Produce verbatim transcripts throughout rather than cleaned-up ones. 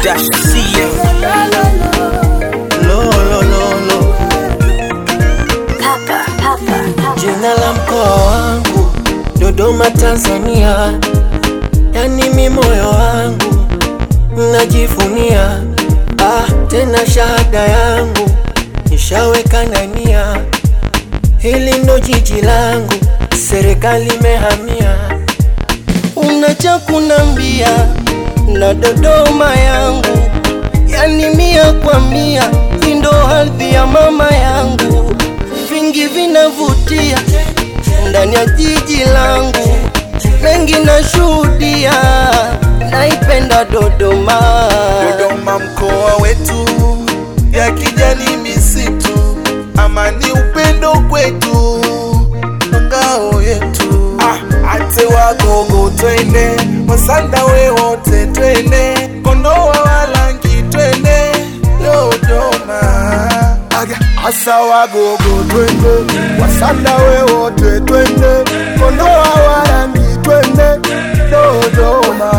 Dasha C M. Lo lo lo lo. Papa, papa. Jina la mkoa wangu Dodoma Tanzania, yani mimi moyo wangu najivunia. Ah, tena shahada yangu nishaweka nia, hili ndo jiji langu, serikali mehamia. Unacha kunambia na Dodoma yangu, yani mia kwa mia, indo ardhi ya mama yangu. Vingi vinavutia ndani ya jiji langu, mengi nashuhudia, naipenda Dodoma. Dodoma mkoa wetu, ya kijani misitu, amani upendo kwetu, ngao yetu. Ah, ate wagogo twende, wasanda we wote twende, Kondoa walangi twende, Dodoma. Aga asa wagogo twende, wasanda we wote twende, Kondoa walangi twende, Dodoma.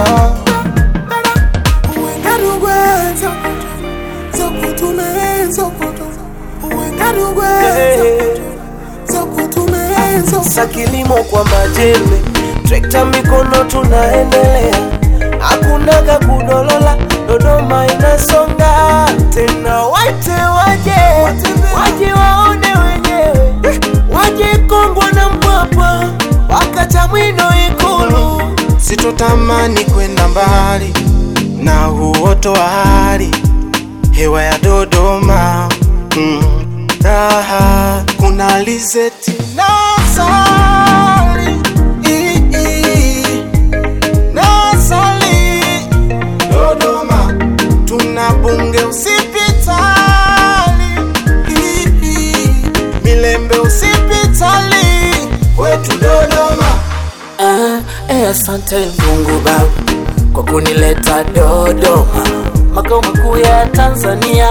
Sa kilimo kwa majembe, trekta mikono tunaendelea, hakunaga kudolola, Dodoma inasonga. Tena waite waje, waje waone wenyewe, waje Kongwa na Mpwapwa, wakata mwino Ikulu. Sitotamani kwenda mbali na uoto wa hali, hewa ya Dodoma mm. Raha, kuna alizeti na asali, i, i, na asali. Dodoma tuna bunge usipitali, i, i, Milembe usipitali, wetu Dodoma. Ah, eh, asante Mungu Baba kwa kunileta Dodoma, makao makuu ya Tanzania.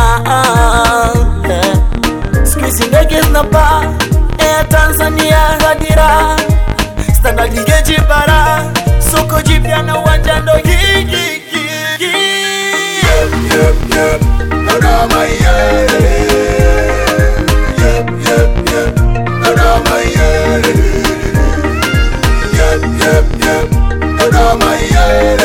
eh. Squeeze ndege zinapaa, Air Tanzania hadira, standard gauge bara, soko jipya na uwanja ndo gigi gigi. Yep, yep, yep, Dodoma yeah. Yep, yep, yep, Dodoma yeah. Yep, yep, yep, Dodoma yeah.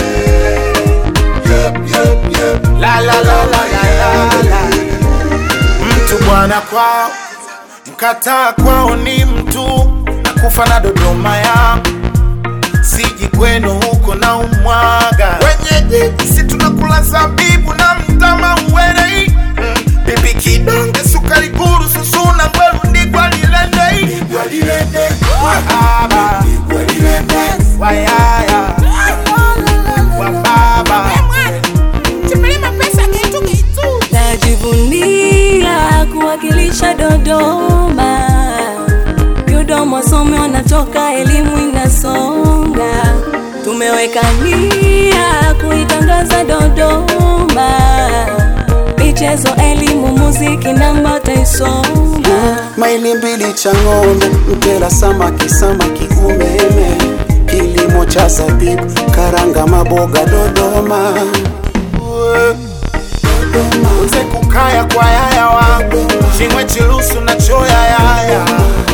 Yep, yep, yep, La la la la la la. mtu bwana kwao, mkataa kwao ni mtu, na kufa na Dodoma ya siji kwenu huko na umwaga. Wenye jiji si tunakula zabibu na mtama uwele, mm. Bibi kidonge sukari guru susuna mbelu ndigwa lilende, ndigwa lilende, wahaba, ndigwa lilende, wayaya, wababa. Najivunia kuwakilisha Dodoma. Dodoma some wanatoka, elimu inasonga. Tumeweka nia kuitangaza Dodoma, michezo, elimu, muziki na mataisonga. Maili mbili cha ng'ombe, mpela samaki, samaki umeme, kilimo cha zabibu, karanga, maboga Dodoma. Uze kukaya kwa yaya wangu, Chingwe Chilusu na choya yaya.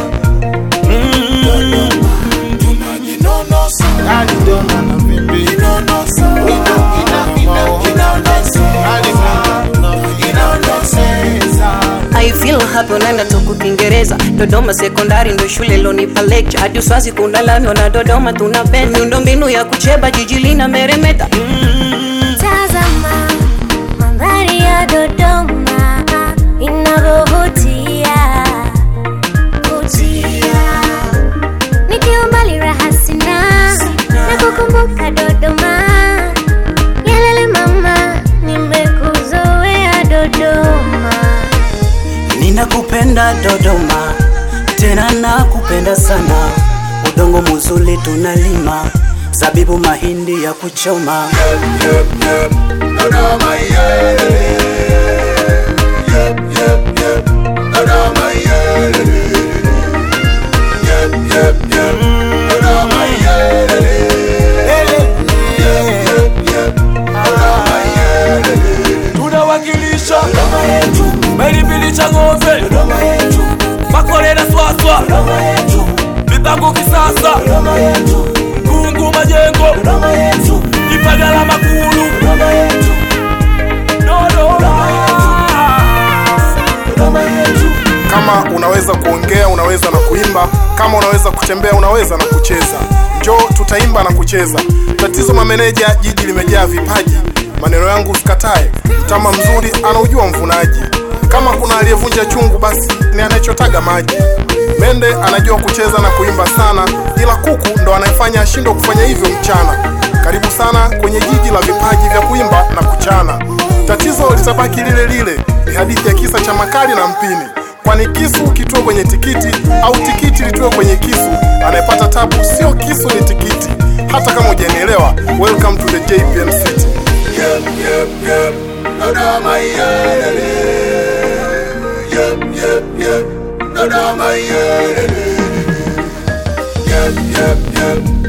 Mm. Tunajinonosa, alidona na mimbi. Inonosa, ina, ina, ina, inonosa, alidona, inonosa. I feel happy unaenda tuku Kiingereza. Dodoma sekondari ndo shule lonipa lecture, hadi uswazi kuna lamyo na Dodoma tunapenda, miundo mbinu ya kucheba, jiji lina meremeta. Mm. Tazama mandhari ya Dodoma inavyovutia, vutia. Nikiwa mbali raha sina, na kukumbuka Dodoma. Yalele mama, nimekuzoea Dodoma. Ninakupenda Dodoma, tena nakupenda sana. Udongo muzuri tunalima, zabibu, mahindi ya kuchoma. Yep, yep, yep, Dodoma yeah. Yep, yep, yep, Dodoma yeah. Yep, yep, yep, Dodoma yeah. Yep, yep, yep, Dodoma yetu. Gungu Majengo, Dodoma yetu. Ipagala Makulu, Dodoma yetu. Dodoma yetu. Dodoma yetu. Kama unaweza kuongea, unaweza na kuimba. Kama unaweza kutembea, unaweza na kucheza. Njoo tutaimba na kucheza. Tatizo mameneja, jiji limejaa vipaji. Maneno yangu usikatae, mtama mzuri anaujua mvunaji. Kama kuna aliyevunja chungu, basi ni anachotaga maji. Mende anajua kucheza na kuimba sana, ila kuku ndo anayefanya ashindwe kufanya hivyo mchana. Karibu sana kwenye jiji la vipaji vya kuimba na kuchana. Tatizo litabaki lile lile, ni hadithi ya kisa cha makali na mpini. Kwani kisu kitue kwenye tikiti au tikiti litue kwenye kisu, anayepata tabu sio kisu, ni tikiti. Hata kama hujanielewa, welcome to the J P M City. Yep, yep, yep. Dodoma yelele. Yep, yep, yep. Dodoma yelele. Yep, yep, yep.